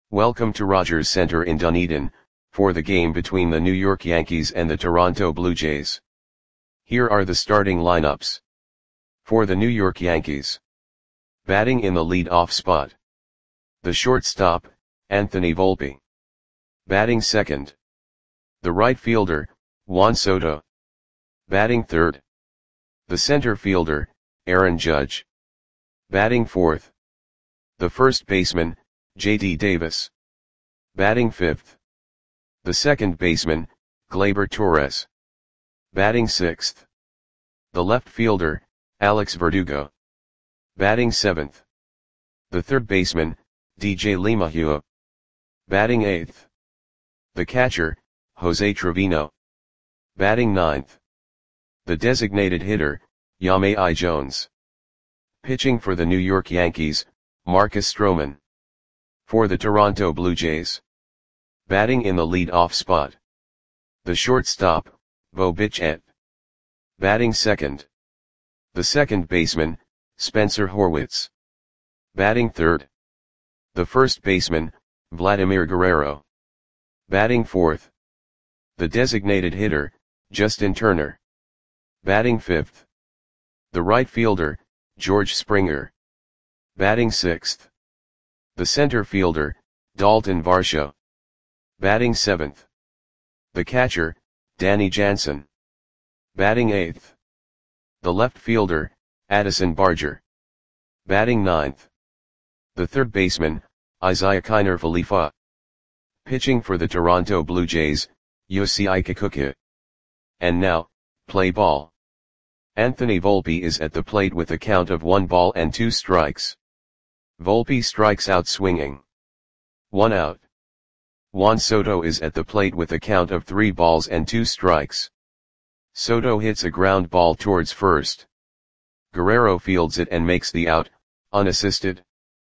Welcome to Rogers Center in Dunedin, for the game between the New York Yankees and the Toronto Blue Jays. Here are the starting lineups. For the New York Yankees. Batting in the lead-off spot. The shortstop, Anthony Volpe. Batting second. The right fielder, Juan Soto. Batting third. The center fielder, Aaron Judge. Batting fourth. The first baseman, J.D. Davis. Batting fifth. The second baseman, Gleyber Torres. Batting sixth. The left fielder, Alex Verdugo. Batting seventh. The third baseman, DJ LeMahieu. Batting eighth. The catcher, Jose Trevino. Batting ninth. The designated hitter, Yamei Jones. Pitching for the New York Yankees, Marcus Stroman. For the Toronto Blue Jays. Batting in the lead-off spot. The shortstop, Bo Bichette. Batting second. The second baseman, Spencer Horwitz. Batting third. The first baseman, Vladimir Guerrero. Batting fourth. The designated hitter, Justin Turner. Batting fifth. The right fielder, George Springer. Batting sixth. The center fielder, Dalton Varsho. Batting seventh. The catcher, Danny Jansen. Batting eighth. The left fielder, Addison Barger. Batting ninth. The third baseman, Isaiah Kiner Falefa. Pitching for the Toronto Blue Jays, Yosei Kikuchi. And now, play ball. Anthony Volpe is at the plate with a count of 1 ball and 2 strikes. Volpe strikes out swinging. 1 out. Juan Soto is at the plate with a count of 3 balls and 2 strikes. Soto hits a ground ball towards first. Guerrero fields it and makes the out, unassisted.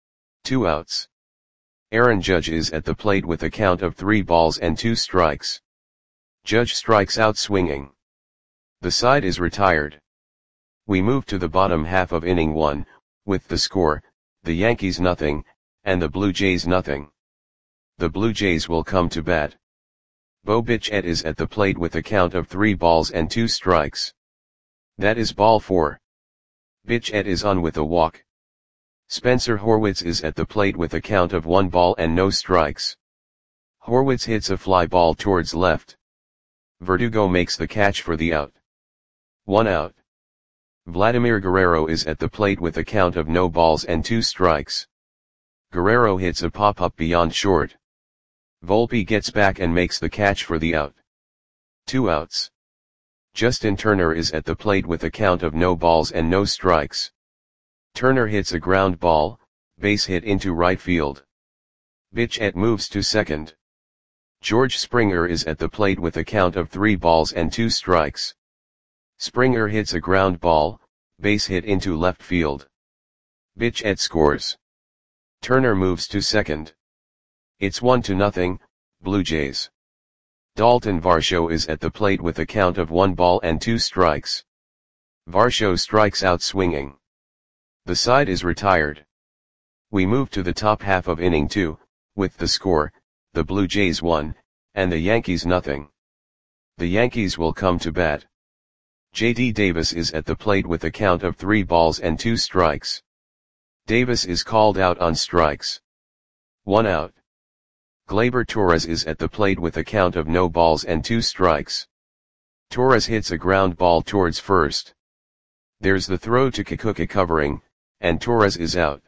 2 outs. Aaron Judge is at the plate with a count of 3 balls and 2 strikes. Judge strikes out swinging. The side is retired. We move to the bottom half of inning 1, with the score, the Yankees nothing, and the Blue Jays nothing. The Blue Jays will come to bat. Bo Bichette is at the plate with a count of 3 balls and 2 strikes. That is ball 4. Bichette is on with a walk. Spencer Horwitz is at the plate with a count of 1 ball and no strikes. Horwitz hits a fly ball towards left. Verdugo makes the catch for the out. 1 out. Vladimir Guerrero is at the plate with a count of no balls and 2 strikes. Guerrero hits a pop-up beyond short. Volpe gets back and makes the catch for the out. 2 outs. Justin Turner is at the plate with a count of no balls and no strikes. Turner hits a ground ball, base hit into right field. Bichette moves to second. George Springer is at the plate with a count of 3 balls and 2 strikes. Springer hits a ground ball, base hit into left field. Bichette scores. Turner moves to second. It's 1-0, Blue Jays. Dalton Varsho is at the plate with a count of 1 ball and 2 strikes. Varsho strikes out swinging. The side is retired. We move to the top half of inning 2, with the score, the Blue Jays 1, and the Yankees nothing. The Yankees will come to bat. J.D. Davis is at the plate with a count of 3 balls and 2 strikes. Davis is called out on strikes. 1 out. Gleyber Torres is at the plate with a count of no balls and 2 strikes. Torres hits a ground ball towards first. There's the throw to Kikuchi covering, and Torres is out.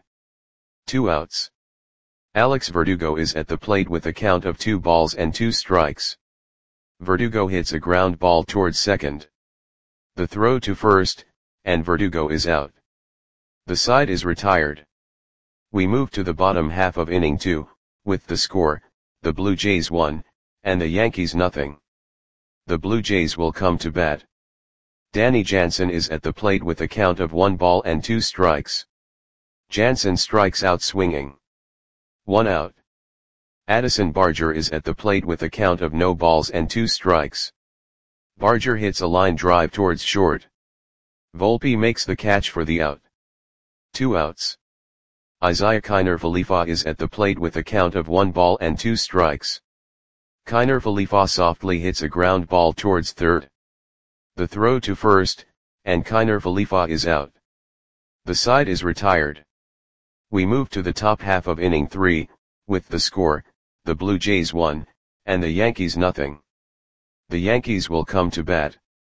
2 outs. Alex Verdugo is at the plate with a count of 2 balls and 2 strikes. Verdugo hits a ground ball towards second. The throw to first, and Verdugo is out. The side is retired. We move to the bottom half of inning 2, with the score, the Blue Jays 1, and the Yankees nothing. The Blue Jays will come to bat. Danny Jansen is at the plate with a count of 1 ball and 2 strikes. Jansen strikes out swinging. 1 out. Addison Barger is at the plate with a count of no balls and 2 strikes. Barger hits a line drive towards short. Volpe makes the catch for the out. 2 outs. Isaiah Kiner Falefa is at the plate with a count of 1 ball and 2 strikes. Kiner Falefa softly hits a ground ball towards third. The throw to first, and Kiner Falefa is out. The side is retired. We move to the top half of inning 3, with the score, the Blue Jays 1, and the Yankees nothing. The Yankees will come to bat.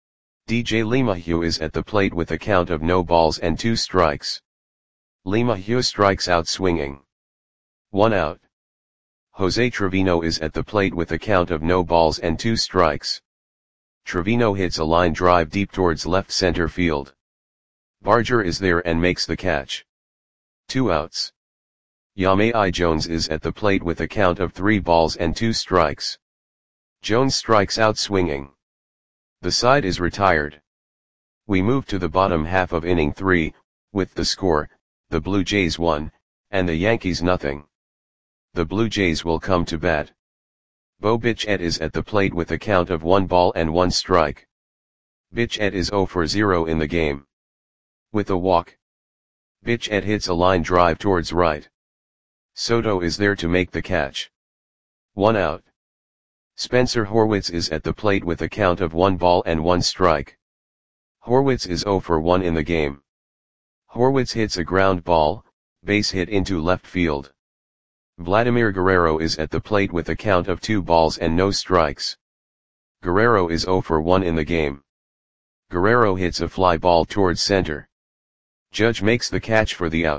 DJ LeMahieu is at the plate with a count of no balls and 2 strikes. LeMahieu strikes out swinging. 1 out. Jose Trevino is at the plate with a count of no balls and 2 strikes. Trevino hits a line drive deep towards left center field. Barger is there and makes the catch. 2 outs. Yamei Jones is at the plate with a count of 3 balls and 2 strikes. Jones strikes out swinging. The side is retired. We move to the bottom half of inning 3, with the score, the Blue Jays 1, and the Yankees nothing. The Blue Jays will come to bat. Bo Bichette is at the plate with a count of 1 ball and 1 strike. Bichette is 0 for 0 in the game. With a walk, Bichette hits a line drive towards right. Soto is there to make the catch. 1 out. Spencer Horwitz is at the plate with a count of 1 ball and 1 strike. Horwitz is 0 for 1 in the game. Horwitz hits a ground ball, base hit into left field. Vladimir Guerrero is at the plate with a count of 2 balls and no strikes. Guerrero is 0 for 1 in the game. Guerrero hits a fly ball towards center. Judge makes the catch for the out.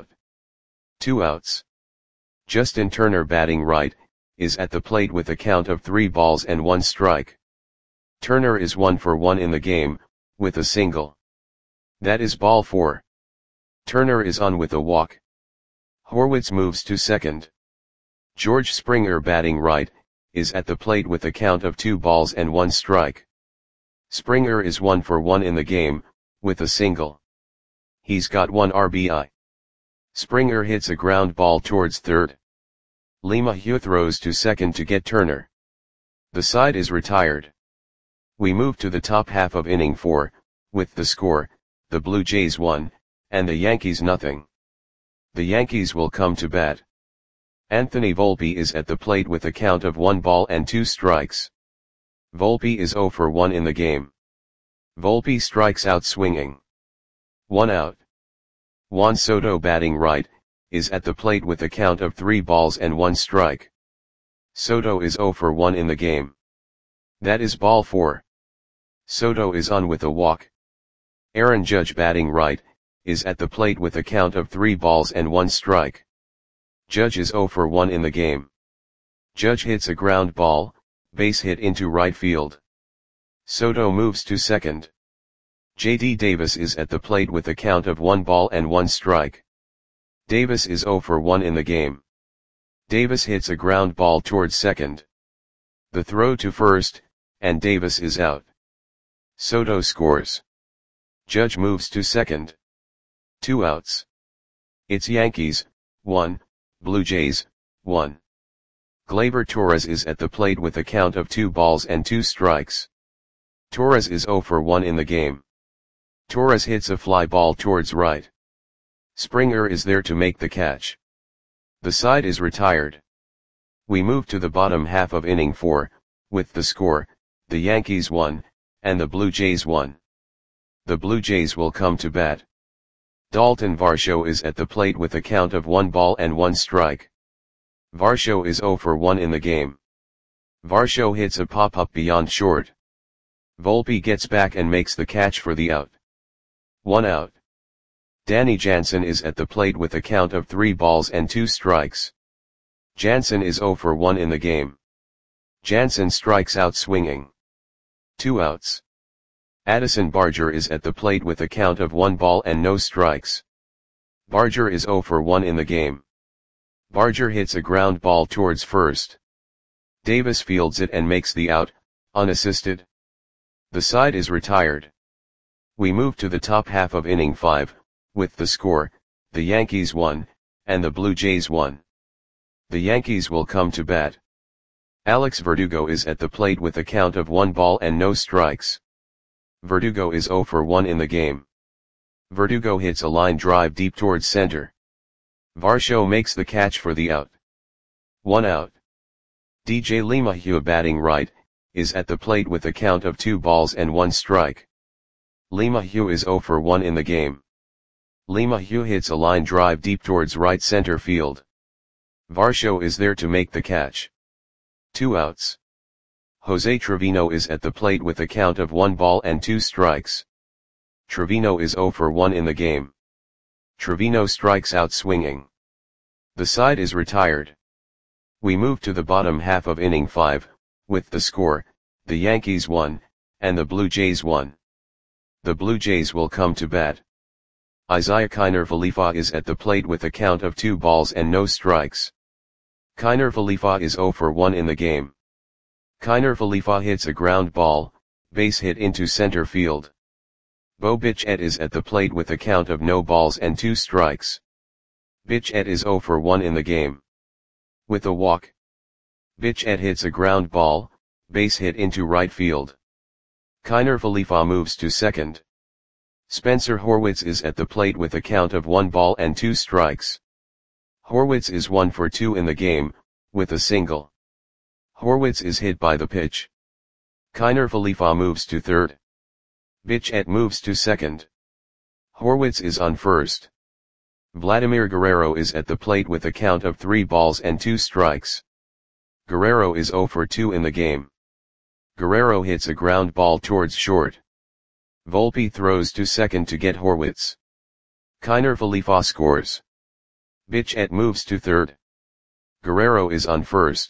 2 outs. Justin Turner batting right, is at the plate with a count of 3 balls and 1 strike. Turner is 1 for 1 in the game, with a single. That is ball 4. Turner is on with a walk. Horwitz moves to second. George Springer batting right, is at the plate with a count of 2 balls and 1 strike. Springer is 1 for 1 in the game, with a single. He's got 1 RBI. Springer hits a ground ball towards third. LeMahieu throws to second to get Turner. The side is retired. We move to the top half of inning 4, with the score, the Blue Jays 1, and the Yankees nothing. The Yankees will come to bat. Anthony Volpe is at the plate with a count of 1 ball and 2 strikes. Volpe is 0 for 1 in the game. Volpe strikes out swinging. 1 out. Juan Soto batting right, is at the plate with a count of 3 balls and 1 strike. Soto is 0 for 1 in the game. That is ball 4. Soto is on with a walk. Aaron Judge batting right, is at the plate with a count of 3 balls and 1 strike. Judge is 0 for 1 in the game. Judge hits a ground ball, base hit into right field. Soto moves to second. J.D. Davis is at the plate with a count of 1 ball and 1 strike. Davis is 0 for 1 in the game. Davis hits a ground ball towards second. The throw to first, and Davis is out. Soto scores. Judge moves to second. 2 outs. It's Yankees, 1, Blue Jays, 1. Gleyber Torres is at the plate with a count of 2 balls and 2 strikes. Torres is 0 for 1 in the game. Torres hits a fly ball towards right. Springer is there to make the catch. The side is retired. We move to the bottom half of inning 4, with the score, the Yankees 1, and the Blue Jays 1. The Blue Jays will come to bat. Dalton Varsho is at the plate with a count of 1 ball and 1 strike. Varsho is 0 for 1 in the game. Varsho hits a pop-up beyond short. Volpe gets back and makes the catch for the out. 1 out. Danny Jansen is at the plate with a count of 3 balls and 2 strikes. Jansen is 0 for 1 in the game. Jansen strikes out swinging. 2 outs. Addison Barger is at the plate with a count of 1 ball and no strikes. Barger is 0 for 1 in the game. Barger hits a ground ball towards first. Davis fields it and makes the out, unassisted. The side is retired. We move to the top half of inning 5, with the score, the Yankees 1, and the Blue Jays 1. The Yankees will come to bat. Alex Verdugo is at the plate with a count of 1 ball and no strikes. Verdugo is 0 for 1 in the game. Verdugo hits a line drive deep towards center. Varsho makes the catch for the out. 1 out. DJ LeMahieu batting right, is at the plate with a count of 2 balls and 1 strike. LeMahieu is 0 for 1 in the game. LeMahieu hits a line drive deep towards right center field. Varsho is there to make the catch. 2 outs. Jose Trevino is at the plate with a count of 1 ball and 2 strikes. Trevino is 0 for 1 in the game. Trevino strikes out swinging. The side is retired. We move to the bottom half of inning 5, with the score, the Yankees 1, and the Blue Jays 1. The Blue Jays will come to bat. Isiah Kiner Falefa is at the plate with a count of 2 balls and no strikes. Kiner Falefa is 0 for 1 in the game. Kiner Falefa hits a ground ball, base hit into center field. Bo Bichette is at the plate with a count of no balls and 2 strikes. Bichette is 0 for 1 in the game. With a walk, Bichette hits a ground ball, base hit into right field. Kiner Falefa moves to second. Spencer Horwitz is at the plate with a count of 1 ball and 2 strikes. Horwitz is 1 for 2 in the game, with a single. Horwitz is hit by the pitch. Kiner Falefa moves to third. Bichette moves to second. Horwitz is on first. Vladimir Guerrero is at the plate with a count of 3 balls and 2 strikes. Guerrero is 0 for 2 in the game. Guerrero hits a ground ball towards short. Volpe throws to second to get Horwitz. Kiner Falefa scores. Bichette moves to third. Guerrero is on first.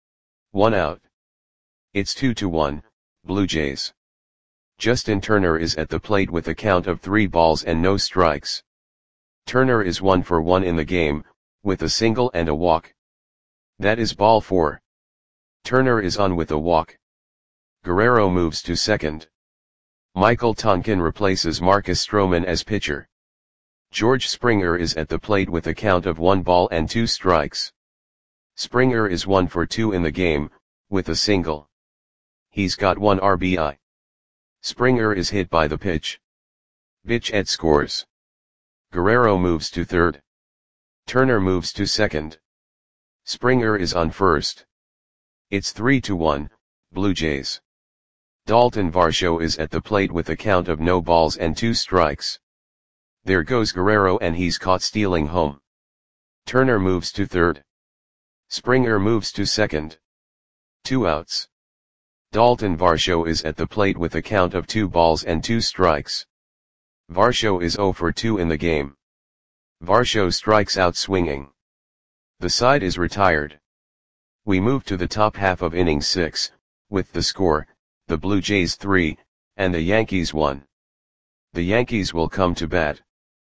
1 out. It's 2-1, Blue Jays. Justin Turner is at the plate with a count of 3 balls and no strikes. Turner is 1 for 1 in the game, with a single and a walk. That is ball 4. Turner is on with a walk. Guerrero moves to second. Michael Tonkin replaces Marcus Stroman as pitcher. George Springer is at the plate with a count of 1 ball and 2 strikes. Springer is 1 for 2 in the game, with a single. He's got 1 RBI. Springer is hit by the pitch. Bichette scores. Guerrero moves to third. Turner moves to second. Springer is on first. It's 3-1, Blue Jays. Dalton Varsho is at the plate with a count of no balls and 2 strikes. There goes Guerrero and he's caught stealing home. Turner moves to third. Springer moves to second. 2 outs. Dalton Varsho is at the plate with a count of 2 balls and 2 strikes. Varsho is 0 for 2 in the game. Varsho strikes out swinging. The side is retired. We move to the top half of inning 6, with the score, the Blue Jays 3, and the Yankees 1. The Yankees will come to bat.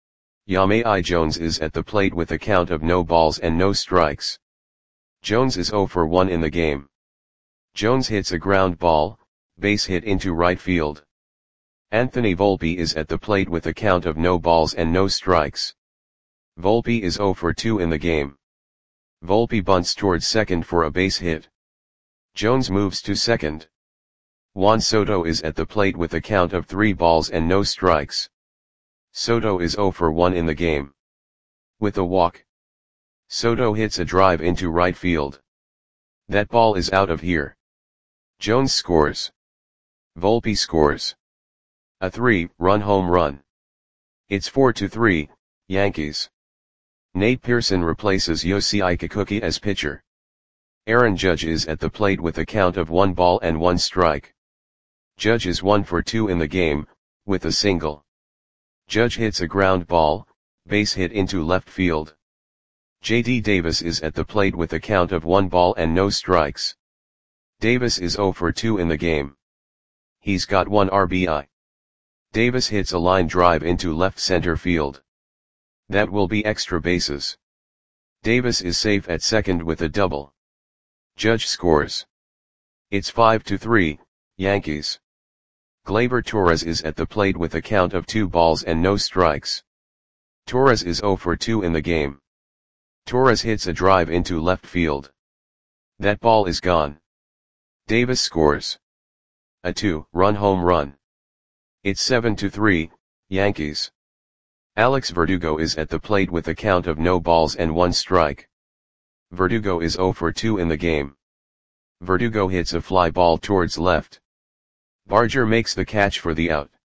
Yamei Jones is at the plate with a count of no balls and no strikes. Jones is 0 for 1 in the game. Jones hits a ground ball, base hit into right field. Anthony Volpe is at the plate with a count of no balls and no strikes. Volpe is 0 for 2 in the game. Volpe bunts towards second for a base hit. Jones moves to second. Juan Soto is at the plate with a count of 3 balls and no strikes. Soto is 0 for 1 in the game. With a walk, Soto hits a drive into right field. That ball is out of here. Jones scores. Volpe scores. A 3-run home run. It's 4-3, Yankees. Nate Pearson replaces Yosei Kikuchi as pitcher. Aaron Judge is at the plate with a count of 1 ball and 1 strike. Judge is 1 for 2 in the game, with a single. Judge hits a ground ball, base hit into left field. J.D. Davis is at the plate with a count of 1 ball and no strikes. Davis is 0 for 2 in the game. He's got 1 RBI. Davis hits a line drive into left center field. That will be extra bases. Davis is safe at second with a double. Judge scores. It's 5-3, Yankees. Gleyber Torres is at the plate with a count of 2 balls and no strikes. Torres is 0 for 2 in the game. Torres hits a drive into left field. That ball is gone. Davis scores. A 2-run home run. It's 7-3, Yankees. Alex Verdugo is at the plate with a count of no balls and 1 strike. Verdugo is 0 for 2 in the game. Verdugo hits a fly ball towards left. Barger makes the catch for the out.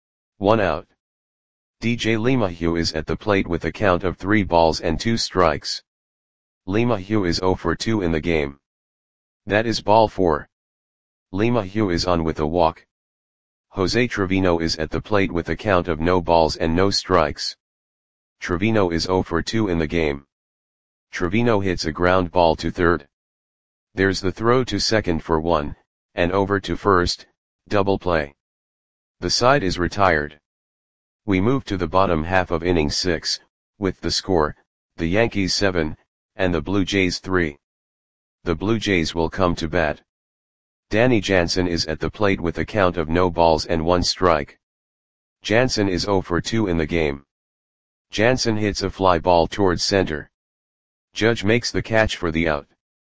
1 out. DJ LeMahieu is at the plate with a count of 3 balls and 2 strikes. LeMahieu is 0 for 2 in the game. That is ball 4. LeMahieu is on with a walk. Jose Trevino is at the plate with a count of no balls and no strikes. Trevino is 0 for 2 in the game. Trevino hits a ground ball to third. There's the throw to second for 1, and over to first, double play. The side is retired. We move to the bottom half of inning 6, with the score, the Yankees 7, and the Blue Jays 3. The Blue Jays will come to bat. Danny Jansen is at the plate with a count of no balls and 1 strike. Jansen is 0 for 2 in the game. Jansen hits a fly ball towards center. Judge makes the catch for the out.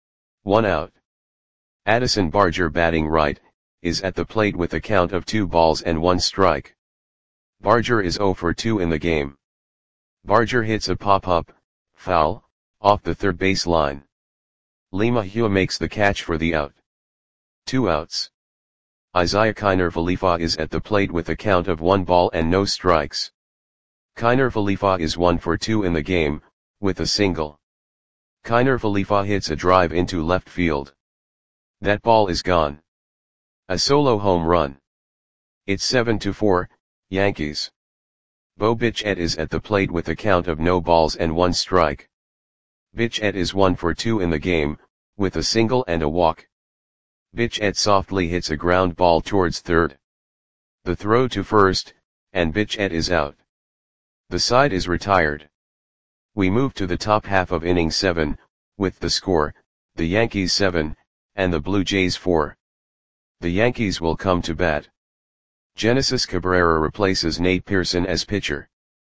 1 out. Addison Barger, batting right, is at the plate with a count of 2 balls and 1 strike. Barger is 0 for 2 in the game. Barger hits a pop-up, foul, off the third base line. LeMahieu makes the catch for the out. 2 outs. Isiah Kiner Falefa is at the plate with a count of 1 ball and no strikes. Kiner Falefa is 1 for 2 in the game, with a single. Kiner Falefa hits a drive into left field. That ball is gone. A solo home run. It's 7-4, Yankees. Bo Bichette is at the plate with a count of no balls and 1 strike. Bichette is 1 for 2 in the game, with a single and a walk. Bichette softly hits a ground ball towards third. The throw to first, and Bichette is out. The side is retired. We move to the top half of inning 7, with the score, the Yankees 7, and the Blue Jays 4. The Yankees will come to bat. Genesis Cabrera replaces Nate Pearson as pitcher.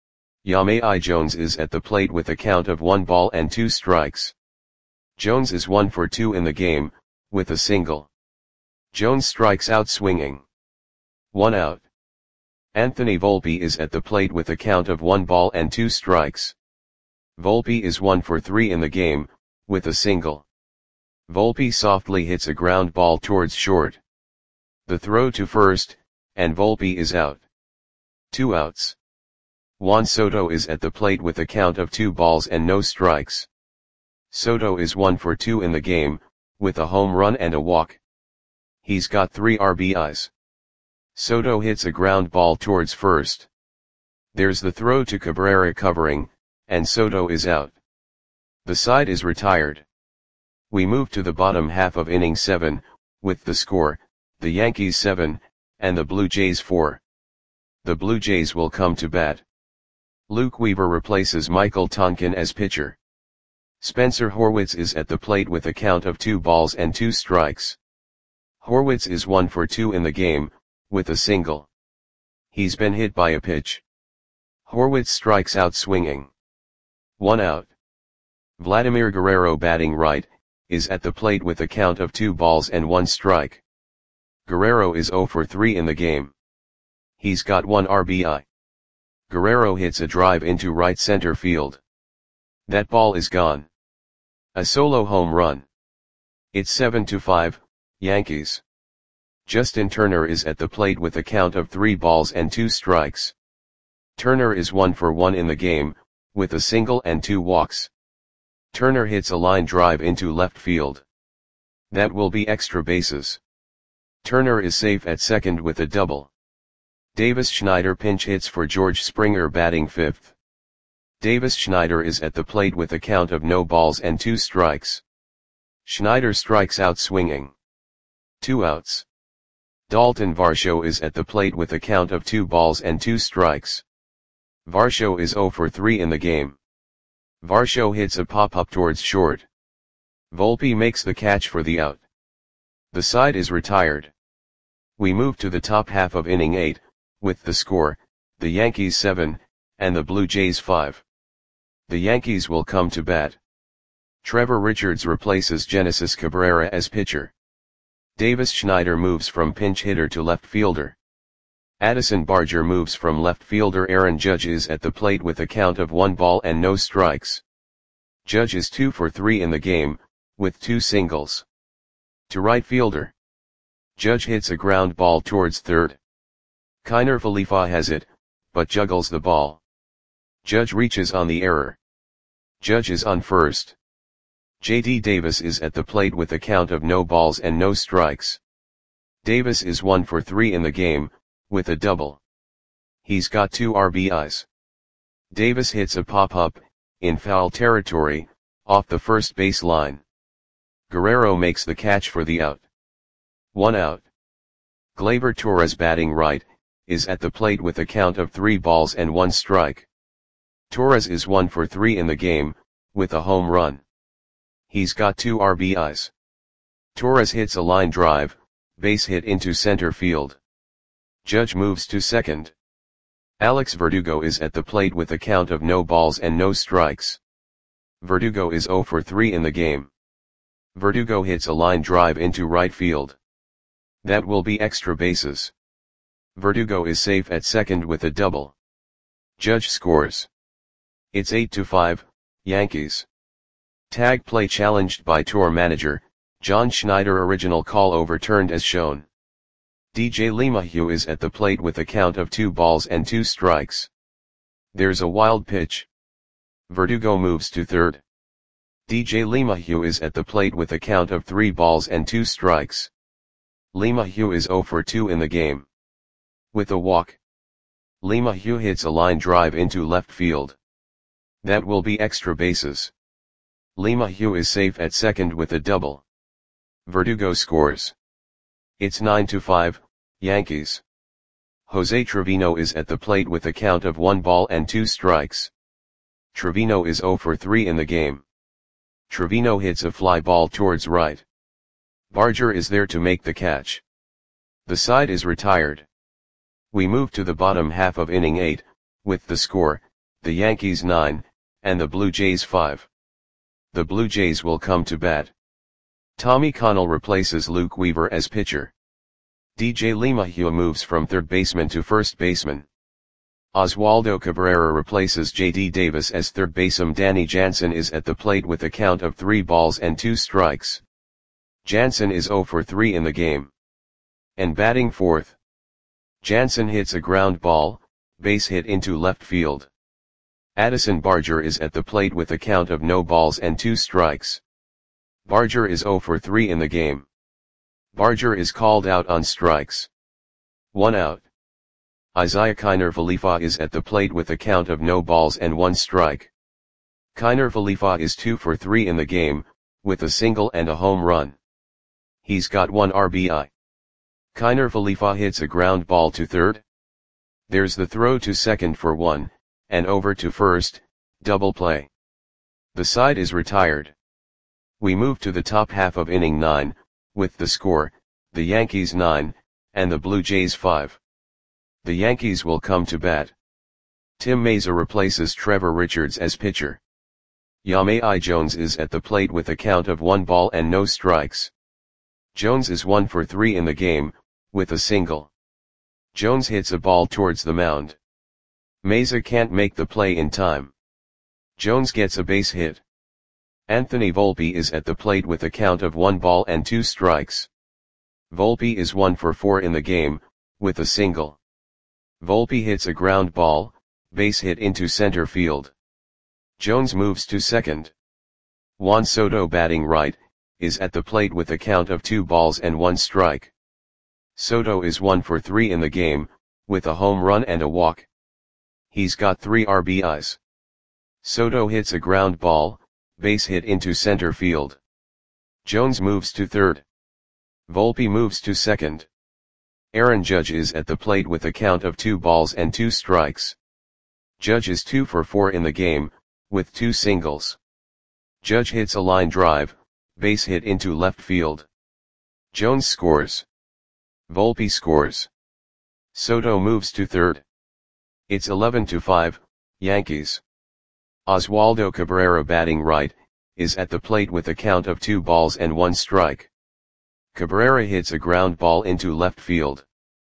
Yamei Jones is at the plate with a count of 1 ball and 2 strikes. Jones is 1 for 2 in the game, with a single. Jones strikes out swinging. 1 out. Anthony Volpe is at the plate with a count of 1 ball and 2 strikes. Volpe is 1 for 3 in the game, with a single. Volpe softly hits a ground ball towards short. The throw to first, and Volpe is out. 2 outs. Juan Soto is at the plate with a count of 2 balls and no strikes. Soto is 1 for 2 in the game, with a home run and a walk. He's got 3 RBIs. Soto hits a ground ball towards first. There's the throw to Cabrera covering, and Soto is out. The side is retired. We move to the bottom half of inning 7, with the score, the Yankees 7, and the Blue Jays 4. The Blue Jays will come to bat. Luke Weaver replaces Michael Tonkin as pitcher. Spencer Horwitz is at the plate with a count of 2 balls and 2 strikes. Horwitz is 1 for 2 in the game, with a single. He's been hit by a pitch. Horwitz strikes out swinging. 1 out. Vladimir Guerrero, batting right, is at the plate with a count of 2 balls and 1 strike. Guerrero is 0 for 3 in the game. He's got 1 RBI. Guerrero hits a drive into right center field. That ball is gone. A solo home run. It's 7-5, Yankees. Justin Turner is at the plate with a count of 3 balls and 2 strikes. Turner is 1 for 1 in the game, with a single and 2 walks. Turner hits a line drive into left field. That will be extra bases. Turner is safe at second with a double. Davis Schneider pinch hits for George Springer, batting 5th. Davis Schneider is at the plate with a count of no balls and 2 strikes. Schneider strikes out swinging. 2 outs. Dalton Varsho is at the plate with a count of 2 balls and 2 strikes. Varsho is 0 for 3 in the game. Varsho hits a pop-up towards short. Volpe makes the catch for the out. The side is retired. We move to the top half of inning 8, with the score, the Yankees 7, and the Blue Jays 5. The Yankees will come to bat. Trevor Richards replaces Genesis Cabrera as pitcher. Davis Schneider moves from pinch hitter to left fielder. Addison Barger moves from left fielder. Aaron Judge is at the plate with a count of 1 ball and no strikes. Judge is 2 for 3 in the game, with 2 singles. To right fielder. Judge hits a ground ball towards third. Kiner Falefa has it, but juggles the ball. Judge reaches on the error. Judge is on first. J.D. Davis is at the plate with a count of no balls and no strikes. Davis is 1 for 3 in the game, with a double. He's got 2 RBIs. Davis hits a pop-up, in foul territory, off the first base line. Guerrero makes the catch for the out. 1 out. Gleyber Torres, batting right, is at the plate with a count of 3 balls and 1 strike. Torres is 1 for 3 in the game, with a home run. He's got 2 RBIs. Torres hits a line drive, base hit into center field. Judge moves to second. Alex Verdugo is at the plate with a count of no balls and no strikes. Verdugo is 0 for 3 in the game. Verdugo hits a line drive into right field. That will be extra bases. Verdugo is safe at second with a double. Judge scores. It's 8-5, Yankees. Tag play challenged by tour manager, John Schneider. Original call overturned as shown. DJ LeMahieu is at the plate with a count of 2 balls and 2 strikes. There's a wild pitch. Verdugo moves to third. DJ LeMahieu is at the plate with a count of 3 balls and 2 strikes. LeMahieu is 0 for 2 in the game. With a walk. LeMahieu hits a line drive into left field. That will be extra bases. LeMahieu is safe at second with a double. Verdugo scores. It's 9-5, Yankees. Jose Trevino is at the plate with a count of 1 ball and 2 strikes. Trevino is 0 for 3 in the game. Trevino hits a fly ball towards right. Barger is there to make the catch. The side is retired. We move to the bottom half of inning 8, with the score, the Yankees 9, and the Blue Jays 5. The Blue Jays will come to bat. Tommy Connell replaces Luke Weaver as pitcher. DJ LeMahieu moves from third baseman to first baseman. Oswaldo Cabrera replaces J.D. Davis as third baseman. Danny Jansen is at the plate with a count of 3 balls and 2 strikes. Jansen is 0 for 3 in the game. And batting fourth. Jansen hits a ground ball, base hit into left field. Addison Barger is at the plate with a count of no balls and 2 strikes. Barger is 0 for 3 in the game. Barger is called out on strikes. 1 out. Isiah Kiner Falefa is at the plate with a count of no balls and 1 strike. Kiner Falefa is 2 for 3 in the game, with a single and a home run. He's got 1 RBI. Kiner Falefa hits a ground ball to third. There's the throw to second for 1, and over to first, double play. The side is retired. We move to the top half of inning 9, with the score, the Yankees 9, and the Blue Jays 5. The Yankees will come to bat. Tim Mayza replaces Trevor Richards as pitcher. Yamei Jones is at the plate with a count of 1 ball and no strikes. Jones is 1 for 3 in the game, with a single. Jones hits a ball towards the mound. Mayza can't make the play in time. Jones gets a base hit. Anthony Volpe is at the plate with a count of 1 ball and 2 strikes. Volpe is 1 for 4 in the game, with a single. Volpe hits a ground ball, base hit into center field. Jones moves to second. Juan Soto, batting right, is at the plate with a count of 2 balls and 1 strike. Soto is 1 for 3 in the game, with a home run and a walk. He's got 3 RBIs. Soto hits a ground ball, base hit into center field. Jones moves to third. Volpe moves to second. Aaron Judge is at the plate with a count of 2 balls and 2 strikes. Judge is 2 for 4 in the game, with 2 singles. Judge hits a line drive, base hit into left field. Jones scores. Volpe scores. Soto moves to third. It's 11-5, Yankees. Oswaldo Cabrera, batting right, is at the plate with a count of 2 balls and 1 strike. Cabrera hits a ground ball into left field.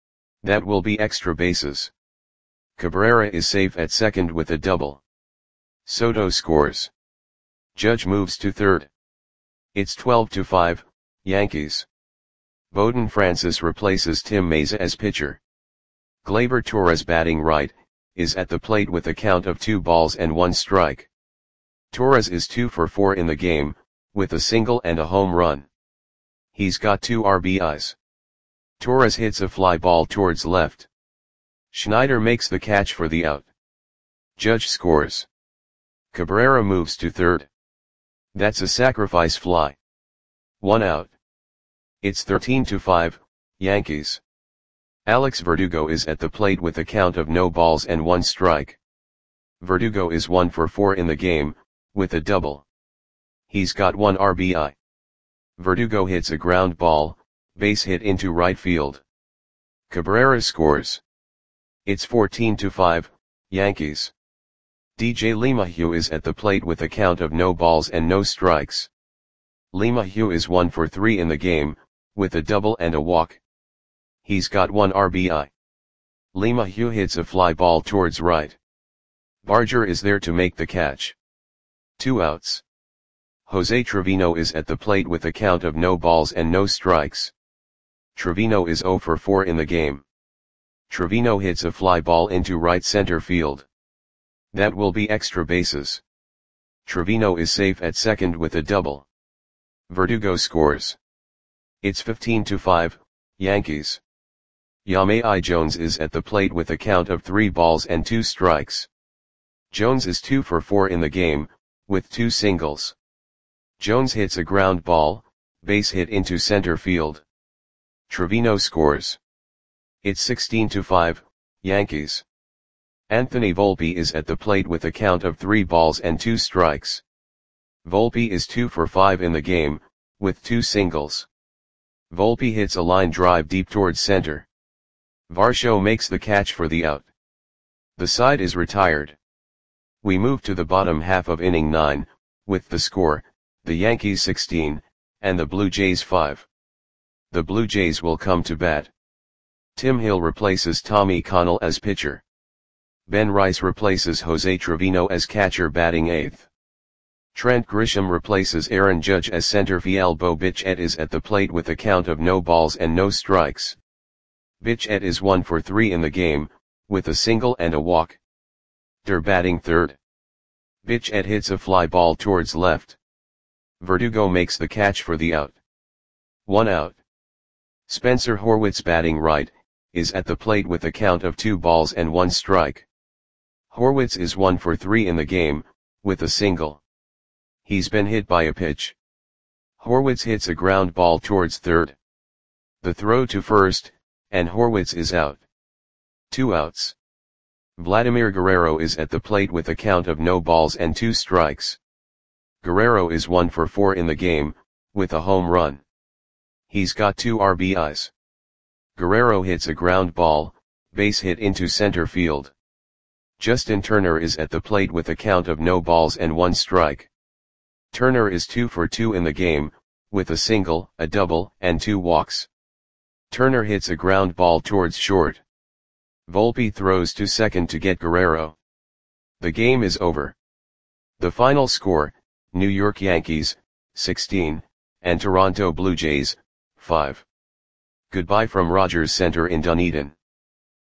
That will be extra bases. Cabrera is safe at second with a double. Soto scores. Judge moves to third. It's 12-5, Yankees. Bowden Francis replaces Tim Mayza as pitcher. Gleyber Torres, batting right, is at the plate with a count of 2 balls and 1 strike. Torres is 2 for 4 in the game, with a single and a home run. He's got 2 RBIs. Torres hits a fly ball towards left. Schneider makes the catch for the out. Judge scores. Cabrera moves to third. That's a sacrifice fly. 1 out. It's 13-5, Yankees. Alex Verdugo is at the plate with a count of no balls and 1 strike. Verdugo is 1 for 4 in the game, with a double. He's got 1 RBI. Verdugo hits a ground ball, base hit into right field. Cabrera scores. It's 14-5, Yankees. DJ LeMahieu is at the plate with a count of no balls and no strikes. LeMahieu is 1 for 3 in the game, with a double and a walk. He's got 1 RBI. LeMahieu hits a fly ball towards right. Barger is there to make the catch. 2 outs. Jose Trevino is at the plate with a count of no balls and no strikes. Trevino is 0 for 4 in the game. Trevino hits a fly ball into right center field. That will be extra bases. Trevino is safe at second with a double. Verdugo scores. It's 15-5, Yankees. Yamei Jones is at the plate with a count of 3 balls and 2 strikes. Jones is 2 for 4 in the game, with 2 singles. Jones hits a ground ball, base hit into center field. Trevino scores. It's 16-5, Yankees. Anthony Volpe is at the plate with a count of 3 balls and 2 strikes. Volpe is 2 for 5 in the game, with 2 singles. Volpe hits a line drive deep towards center. Varsho makes the catch for the out. The side is retired. We move to the bottom half of inning 9, with the score, the Yankees 16, and the Blue Jays 5. The Blue Jays will come to bat. Tim Hill replaces Tommy Connell as pitcher. Ben Rice replaces Jose Trevino as catcher, batting 8th. Trent Grisham replaces Aaron Judge as center. Vielbo Bichette is at the plate with a count of no balls and no strikes. Bichette is 1 for 3 in the game, with a single and a walk. Der batting 3rd. Bichette hits a fly ball towards left. Verdugo makes the catch for the out. 1 out. Spencer Horwitz, batting right, is at the plate with a count of 2 balls and 1 strike. Horwitz is 1 for 3 in the game, with a single. He's been hit by a pitch. Horwitz hits a ground ball towards third. The throw to first, and Horwitz is out. 2 outs. Vladimir Guerrero is at the plate with a count of no balls and 2 strikes. Guerrero is 1 for 4 in the game, with a home run. He's got 2 RBIs. Guerrero hits a ground ball, base hit into center field. Justin Turner is at the plate with a count of no balls and 1 strike. Turner is 2 for 2 in the game, with a single, a double, and 2 walks. Turner hits a ground ball towards short. Volpe throws to second to get Guerrero. The game is over. The final score, New York Yankees, 16, and Toronto Blue Jays, 5. Goodbye from Rogers Center in Dunedin.